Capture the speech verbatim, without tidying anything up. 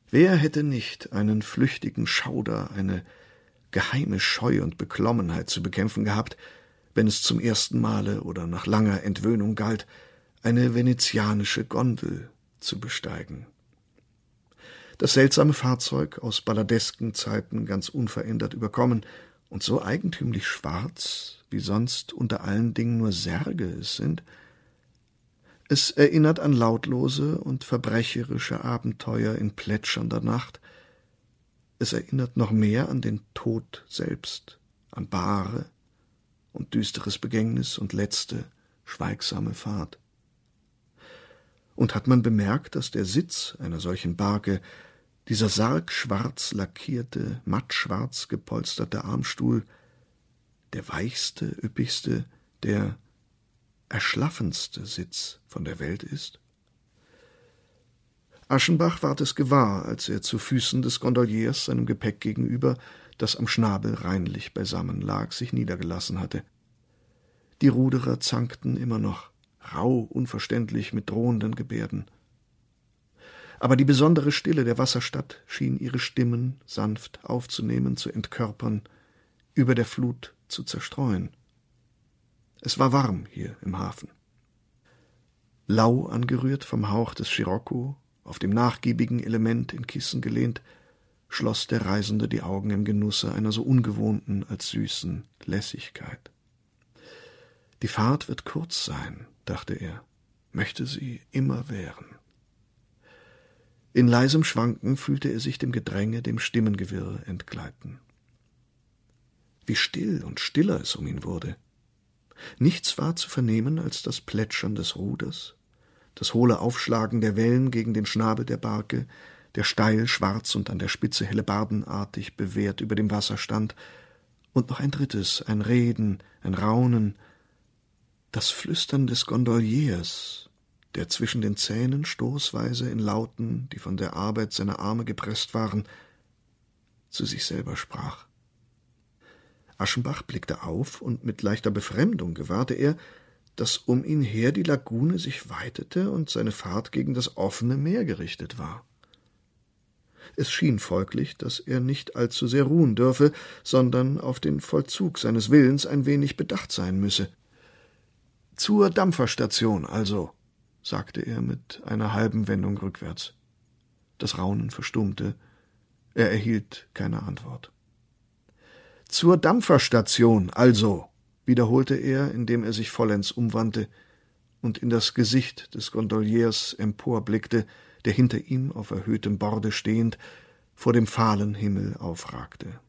Wer hätte nicht einen flüchtigen Schauder, eine geheime Scheu und Beklommenheit zu bekämpfen gehabt, wenn es zum ersten Male oder nach langer Entwöhnung galt, eine venezianische Gondel zu besteigen. Das seltsame Fahrzeug, aus balladesken Zeiten ganz unverändert überkommen und so eigentümlich schwarz, wie sonst unter allen Dingen nur Särge es sind, es erinnert an lautlose und verbrecherische Abenteuer in plätschernder Nacht. Es erinnert noch mehr an den Tod selbst, an Bahre und düsteres Begängnis und letzte, schweigsame Fahrt. Und hat man bemerkt, dass der Sitz einer solchen Barke, dieser sargschwarz lackierte, mattschwarz gepolsterte Armstuhl, der weichste, üppigste, der erschlaffendste Sitz von der Welt ist? Aschenbach ward es gewahr, als er zu Füßen des Gondoliers seinem Gepäck gegenüber, das am Schnabel reinlich beisammen lag, sich niedergelassen hatte. Die Ruderer zankten immer noch, rauh, unverständlich, mit drohenden Gebärden. Aber die besondere Stille der Wasserstadt schien ihre Stimmen sanft aufzunehmen, zu entkörpern, über der Flut zu zerstreuen. Es war warm hier im Hafen. Lau angerührt vom Hauch des Scirocco, auf dem nachgiebigen Element in Kissen gelehnt, schloss der Reisende die Augen im Genusse einer so ungewohnten als süßen Lässigkeit. Die Fahrt wird kurz sein, dachte er, möchte sie immer währen. In leisem Schwanken fühlte er sich dem Gedränge, dem Stimmengewirr entgleiten. Wie still und stiller es um ihn wurde. Nichts war zu vernehmen als das Plätschern des Ruders, das hohle Aufschlagen der Wellen gegen den Schnabel der Barke, der steil, schwarz und an der Spitze hellebardenartig bewehrt über dem Wasser stand, und noch ein drittes, ein Reden, ein Raunen, das Flüstern des Gondoliers, der zwischen den Zähnen stoßweise in Lauten, die von der Arbeit seiner Arme gepresst waren, zu sich selber sprach. Aschenbach blickte auf, und mit leichter Befremdung gewahrte er, dass um ihn her die Lagune sich weitete und seine Fahrt gegen das offene Meer gerichtet war. Es schien folglich, dass er nicht allzu sehr ruhen dürfe, sondern auf den Vollzug seines Willens ein wenig bedacht sein müsse. »Zur Dampferstation also«, sagte er mit einer halben Wendung rückwärts. Das Raunen verstummte. Er erhielt keine Antwort. »Zur Dampferstation also«, wiederholte er, indem er sich vollends umwandte und in das Gesicht des Gondoliers emporblickte, der hinter ihm auf erhöhtem Borde stehend vor dem fahlen Himmel aufragte.